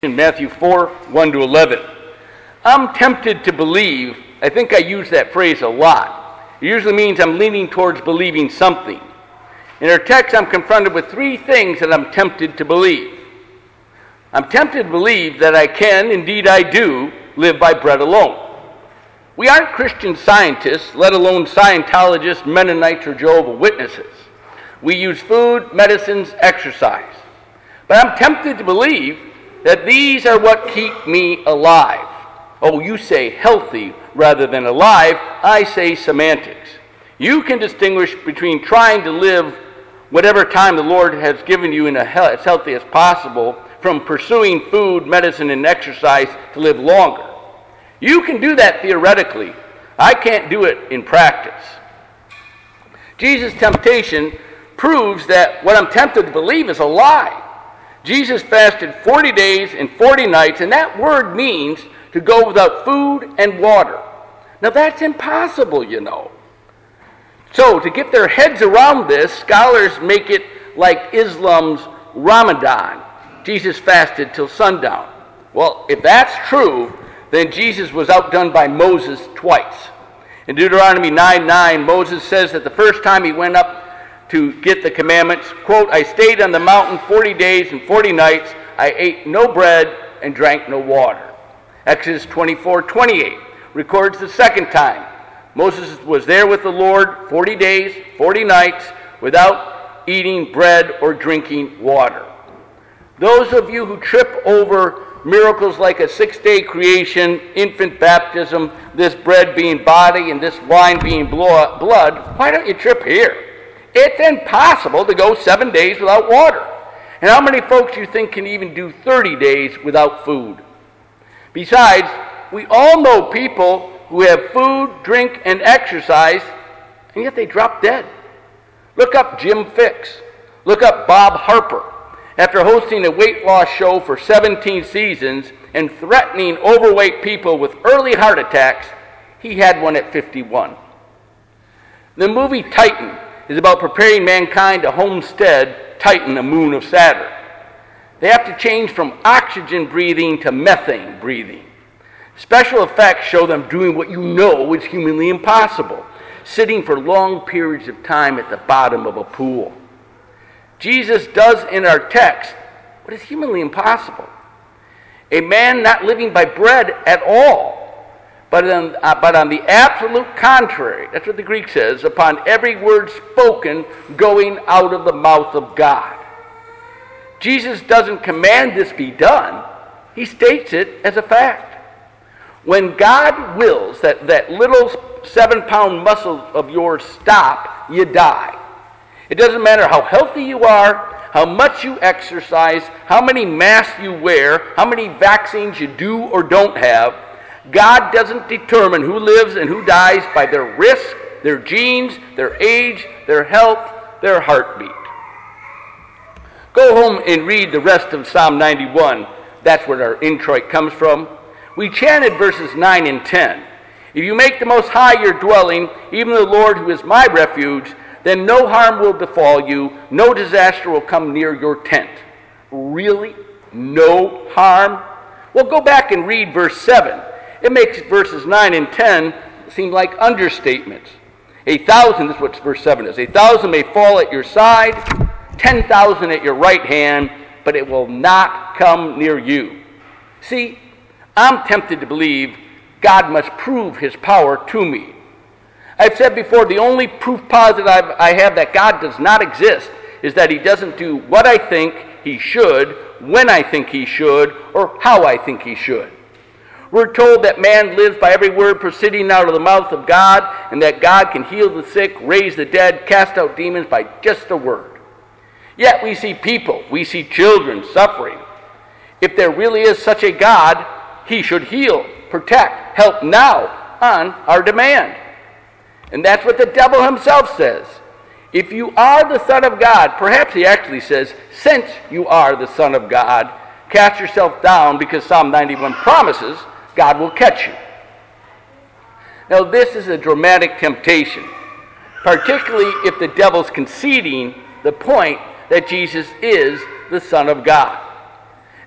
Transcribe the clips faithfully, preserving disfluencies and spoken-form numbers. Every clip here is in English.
In Matthew four, one to eleven. I'm tempted to believe, I think I use that phrase a lot. It usually means I'm leaning towards believing something. In our text, I'm confronted with three things that I'm tempted to believe. I'm tempted to believe that I can, indeed I do, live by bread alone. We aren't Christian scientists, let alone Scientologists, Mennonites, or Jehovah's Witnesses. We use food, medicines, exercise. But I'm tempted to believe that these are what keep me alive. Oh, you say healthy rather than alive. I say semantics. You can distinguish between trying to live whatever time the Lord has given you in a he- as healthy as possible from pursuing food, medicine, and exercise to live longer. You can do that theoretically. I can't do it in practice. Jesus' temptation proves that what I'm tempted to believe is a lie. Jesus fasted forty days and forty nights, and that word means to go without food and water. Now that's impossible, you know. So to get their heads around this, scholars make it like Islam's Ramadan. Jesus fasted till sundown. Well, if that's true, then Jesus was outdone by Moses twice. In Deuteronomy nine nine, Moses says that the first time he went up to get the commandments, quote, I stayed on the mountain forty days and forty nights. I ate no bread and drank no water. Exodus twenty-four twenty-eight records the second time. Moses was there with the Lord forty days, forty nights, without eating bread or drinking water. Those of you who trip over miracles like a six-day creation, infant baptism, this bread being body and this wine being blood, why don't you trip here? It's impossible to go seven days without water. And how many folks do you think can even do thirty days without food? Besides, we all know people who have food, drink, and exercise, and yet they drop dead. Look up Jim Fixx. Look up Bob Harper. After hosting a weight loss show for seventeen seasons and threatening overweight people with early heart attacks, he had one at fifty-one. The movie Titan is about preparing mankind to homestead Titan, the moon of Saturn. They have to change from oxygen breathing to methane breathing. Special effects show them doing what you know is humanly impossible, sitting for long periods of time at the bottom of a pool. Jesus does in our text what is humanly impossible. A man not living by bread at all, But on, uh, but on the absolute contrary, that's what the Greek says, upon every word spoken going out of the mouth of God. Jesus doesn't command this be done. He states it as a fact. When God wills that that little seven-pound muscle of yours stop, you die. It doesn't matter how healthy you are, how much you exercise, how many masks you wear, how many vaccines you do or don't have. God doesn't determine who lives and who dies by their risk, their genes, their age, their health, their heartbeat. Go home and read the rest of Psalm ninety-one. That's where our introit comes from. We chanted verses nine and ten. If you make the Most High your dwelling, even the Lord who is my refuge, then no harm will befall you, no disaster will come near your tent. Really? No harm? Well, go back and read verse seven. It makes verses nine and ten seem like understatements. A thousand, this is what verse seven is. A thousand may fall at your side, ten thousand at your right hand, but it will not come near you. See, I'm tempted to believe God must prove his power to me. I've said before, the only proof positive I have that God does not exist is that he doesn't do what I think he should, when I think he should, or how I think he should. We're told that man lives by every word proceeding out of the mouth of God, and that God can heal the sick, raise the dead, cast out demons by just a word. Yet we see people, we see children suffering. If there really is such a God, he should heal, protect, help now on our demand. And that's what the devil himself says. If you are the Son of God, perhaps he actually says, since you are the Son of God, cast yourself down, because Psalm ninety-one promises God will catch you. Now this is a dramatic temptation, particularly if the devil's conceding the point that Jesus is the Son of God.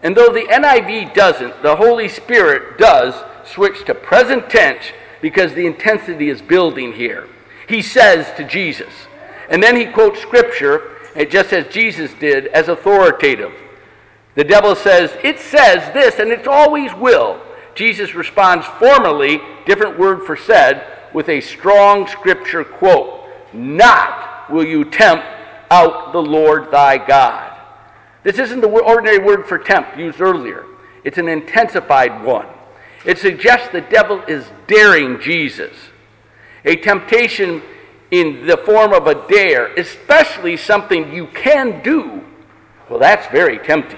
And though the N I V doesn't, the Holy Spirit does switch to present tense because the intensity is building here. He says to Jesus. And then he quotes Scripture, and just as Jesus did, as authoritative. The devil says, it says this, and it always will. Jesus responds formally, different word for said, with a strong Scripture quote. Not will you tempt out the Lord thy God. This isn't the ordinary word for tempt used earlier. It's an intensified one. It suggests the devil is daring Jesus. A temptation in the form of a dare, especially something you can do, well, that's very tempting.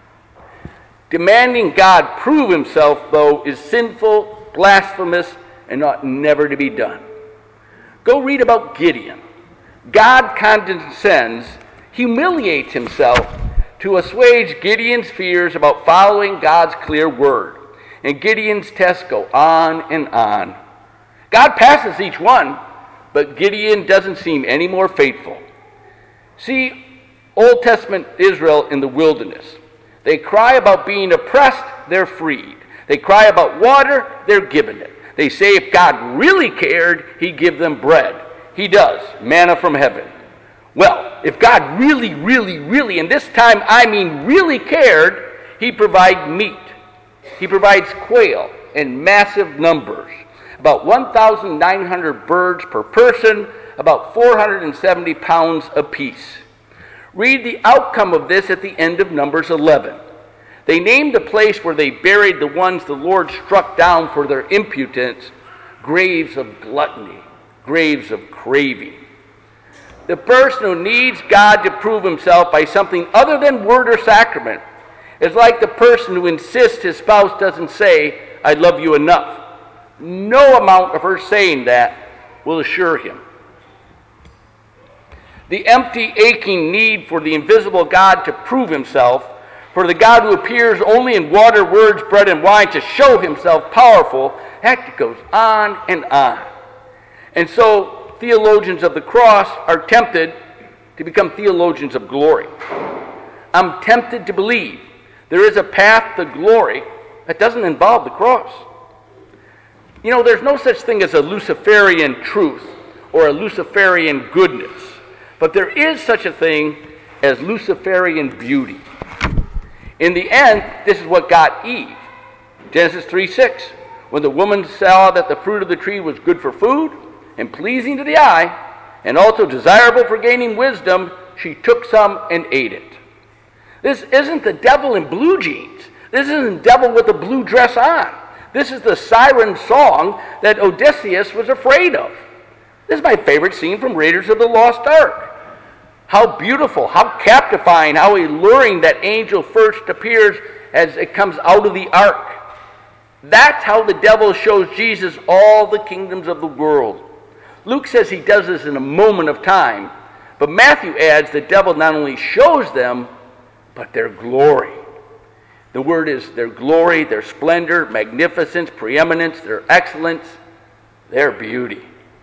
Demanding God prove himself, though, is sinful, blasphemous, and ought never to be done. Go read about Gideon. God condescends, humiliates himself to assuage Gideon's fears about following God's clear word. And Gideon's tests go on and on. God passes each one, but Gideon doesn't seem any more faithful. See, Old Testament Israel in the wilderness. They cry about being oppressed, they're freed. They cry about water, they're given it. They say if God really cared, he'd give them bread. He does, manna from heaven. Well, if God really, really, really, and this time I mean really cared, he provides meat. He provides quail in massive numbers. About one thousand nine hundred birds per person, about four hundred seventy pounds apiece. Read the outcome of this at the end of Numbers eleven. They named the place where they buried the ones the Lord struck down for their impudence, graves of gluttony, graves of craving. The person who needs God to prove himself by something other than word or sacrament is like the person who insists his spouse doesn't say, I love you enough. No amount of her saying that will assure him. The empty, aching need for the invisible God to prove himself, for the God who appears only in water, words, bread, and wine to show himself powerful, that goes on and on. And so theologians of the cross are tempted to become theologians of glory. I'm tempted to believe there is a path to glory that doesn't involve the cross. You know, there's no such thing as a Luciferian truth or a Luciferian goodness, but there is such a thing as Luciferian beauty. In the end, this is what got Eve. Genesis three six. When the woman saw that the fruit of the tree was good for food and pleasing to the eye, and also desirable for gaining wisdom, she took some and ate it. This isn't the devil in blue jeans. This isn't the devil with a blue dress on. This is the siren song that Odysseus was afraid of. This is my favorite scene from Raiders of the Lost Ark. How beautiful, how captifying, how alluring that angel first appears as it comes out of the ark. That's how the devil shows Jesus all the kingdoms of the world. Luke says he does this in a moment of time, but Matthew adds the devil not only shows them, but their glory. The word is their glory, their splendor, magnificence, preeminence, their excellence, their beauty.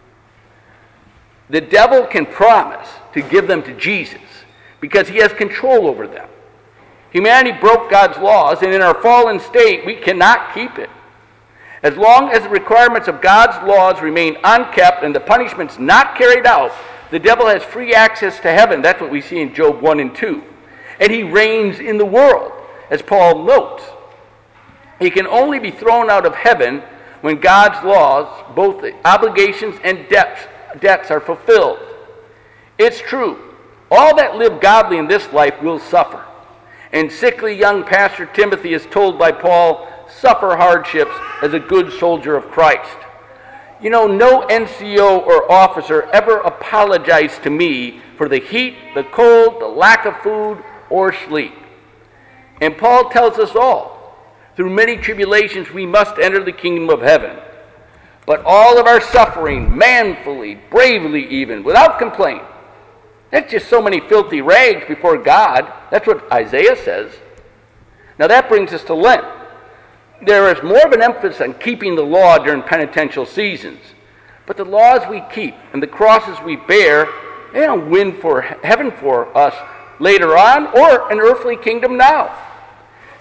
The devil can promise to give them to Jesus because he has control over them. Humanity broke God's laws, and in our fallen state, we cannot keep it. As long as the requirements of God's laws remain unkept and the punishments not carried out, the devil has free access to heaven. That's what we see in Job one and two. And he reigns in the world, as Paul notes. He can only be thrown out of heaven when God's laws, both the obligations and debts, debts are fulfilled. It's true. All that live godly in this life will suffer. And sickly young Pastor Timothy is told by Paul, suffer hardships as a good soldier of Christ. You know, no N C O or officer ever apologized to me for the heat, the cold, the lack of food, or sleep. And Paul tells us all, through many tribulations we must enter the kingdom of heaven. But all of our suffering, manfully, bravely even, without complaint. That's just so many filthy rags before God. That's what Isaiah says. Now that brings us to Lent. There is more of an emphasis on keeping the law during penitential seasons. But the laws we keep and the crosses we bear, they don't win for heaven for us later on or an earthly kingdom now.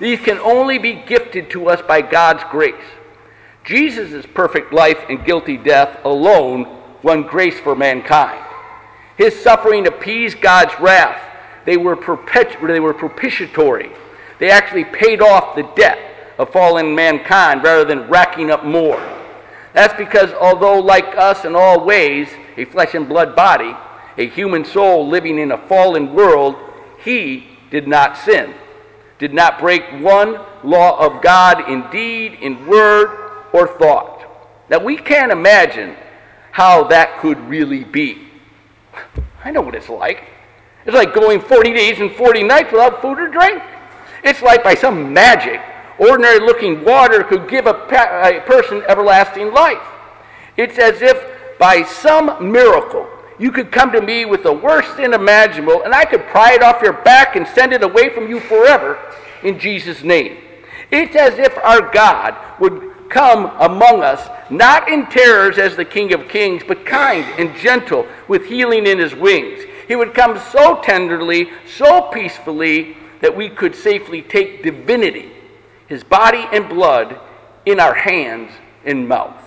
These can only be gifted to us by God's grace. Jesus' perfect life and guilty death alone won grace for mankind. His suffering appeased God's wrath. They were, perpetu- they were propitiatory. They actually paid off the debt of fallen mankind rather than racking up more. That's because although like us in all ways, a flesh and blood body, a human soul living in a fallen world, he did not sin, did not break one law of God in deed, in word, or thought. Now we can't imagine how that could really be. I know what it's like. It's like going forty days and forty nights without food or drink. It's like by some magic, ordinary looking water could give a, pa- a person everlasting life. It's as if by some miracle you could come to me with the worst sin imaginable and I could pry it off your back and send it away from you forever in Jesus' name. It's as if our God would come among us, not in terrors as the King of Kings, but kind and gentle with healing in his wings. He would come so tenderly, so peacefully, that we could safely take divinity, his body and blood, in our hands and mouths.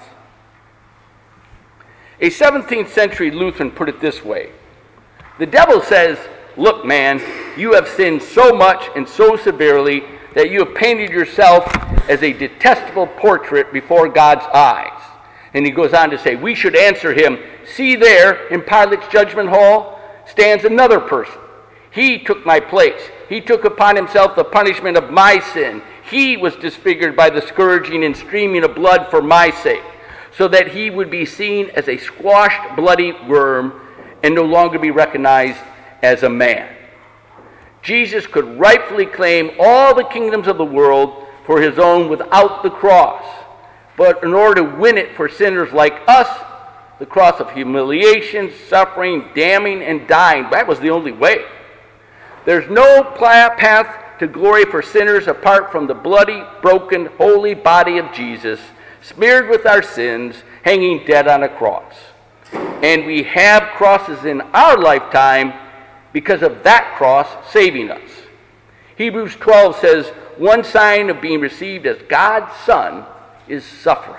A seventeenth century Lutheran put it this way: the devil says, "Look, man, you have sinned so much and so severely that you have painted yourself as a detestable portrait before God's eyes." And he goes on to say, we should answer him, "See there, in Pilate's judgment hall, stands another person. He took my place. He took upon himself the punishment of my sin. He was disfigured by the scourging and streaming of blood for my sake, so that he would be seen as a squashed, bloody worm and no longer be recognized as a man." Jesus could rightfully claim all the kingdoms of the world for his own without the cross. But in order to win it for sinners like us, the cross of humiliation, suffering, damning, and dying, that was the only way. There's no path to glory for sinners apart from the bloody, broken, holy body of Jesus, smeared with our sins, hanging dead on a cross. And we have crosses in our lifetime because of that cross saving us. Hebrews twelve says, one sign of being received as God's Son is suffering.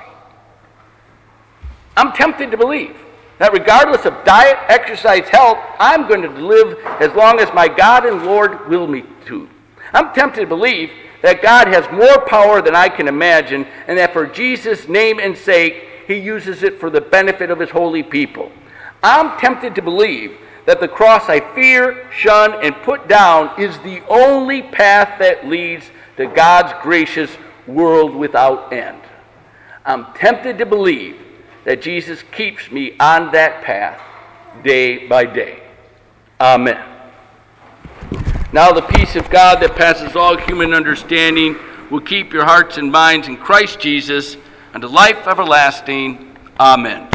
I'm tempted to believe that regardless of diet, exercise, health, I'm going to live as long as my God and Lord will me to. I'm tempted to believe that God has more power than I can imagine, and that for Jesus' name and sake, he uses it for the benefit of his holy people. I'm tempted to believe that the cross I fear, shun, and put down is the only path that leads to God's gracious world without end. I'm tempted to believe that Jesus keeps me on that path day by day. Amen. Now the peace of God that passes all human understanding will keep your hearts and minds in Christ Jesus unto life everlasting. Amen.